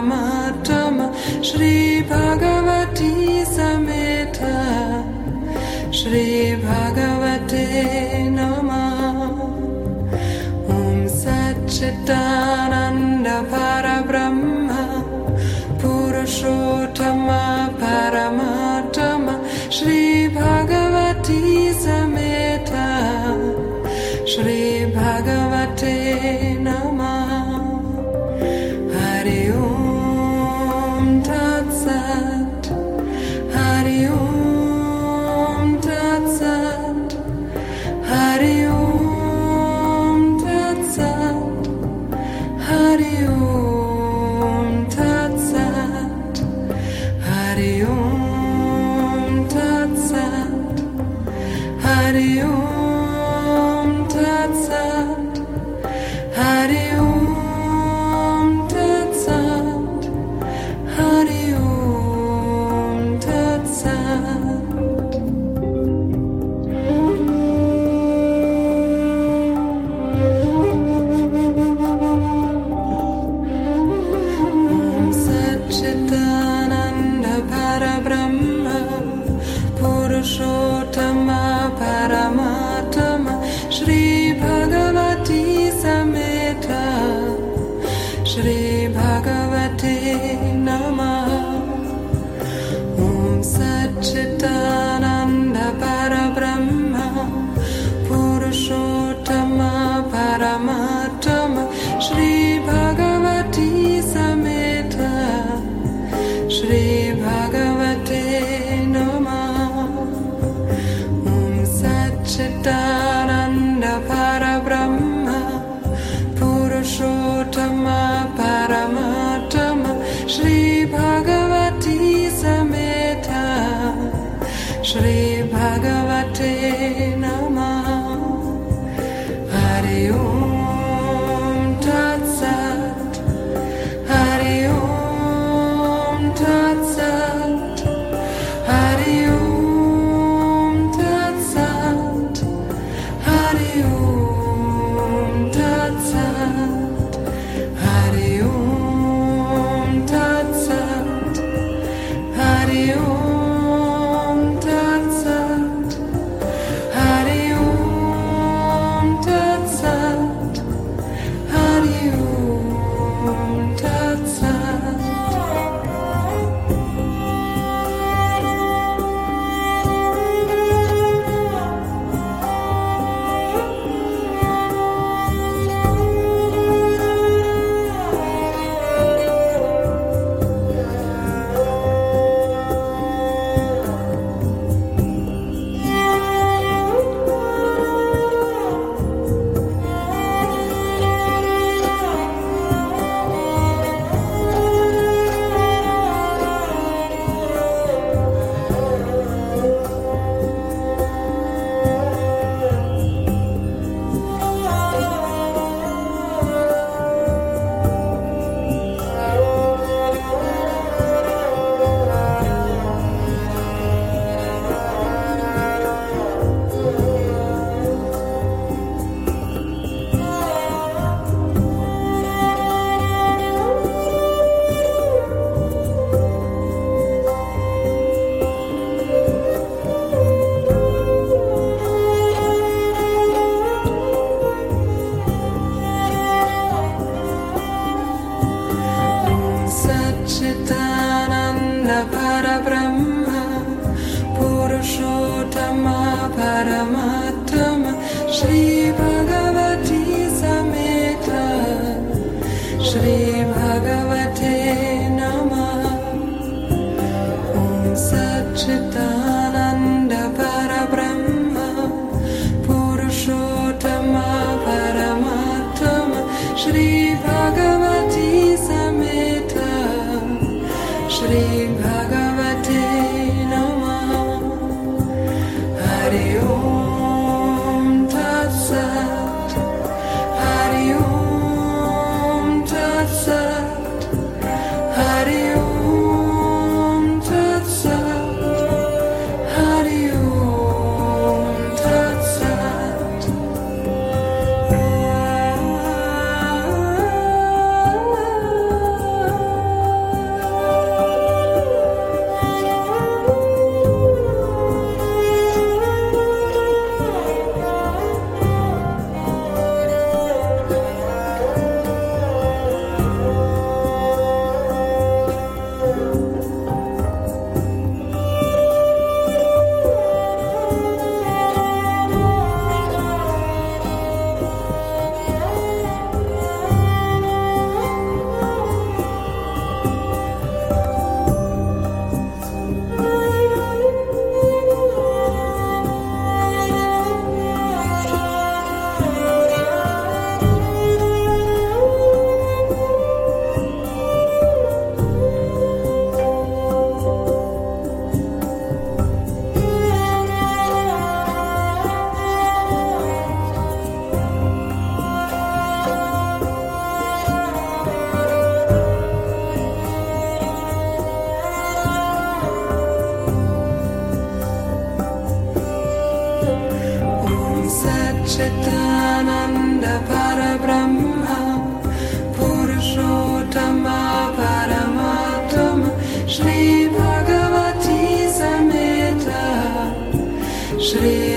Paramatama Shri Bhagavati Sameta Shri Bhagavate Namah Om Satchitananda Parabrahma Purushottama Paramatama Shri Bhagavati Sameta Shri Bhagavate Namah Hari Om Tat Sat Hari Om Tat Sat Hari Om Tat Sat Hari Om Tat Sat Hari Om Tat Sat Hari Om Tat Sat Hari Om Tat Sat Hari Om Tat Sat Om Satchitananda Parabrahma Purushottama Paramatama Shri Bhagavati Sameta Shri Bhagavate Namah Om Satchitananda Parabrahma Purushottama Paramatama Shri Bhagavati Sameta Shri Bhagavate Namah Om Satchitananda Parabrahma Purushottama Paramatama Shri Bhagavati Sameta Shri Bhagavate Namah Hari Om Tat Sat Hari Om Tat Sat Hari Om Tat Sat Hari Om Tat Sat Hari Om Tat Sat Hari Om Tat Sat Hari Om Tat Sat Hari Om Tat Sat Satchitananda Parabrahma Purushottama Paramatama Shri Bhagavati Sameta Shri Bhagavate Namah Om Satchitananda Parabrahma Purushottama Paramatama Shri Bhagavati Sameta Shri Bhagavate Namah Hari Om Tat Sat Hari Om Tat Sat Hari Om Tat Sat Hari Om Tat Sat Chitananda Parabrahma Purushottama Paramatama Shri Bhagavati Samhita Shri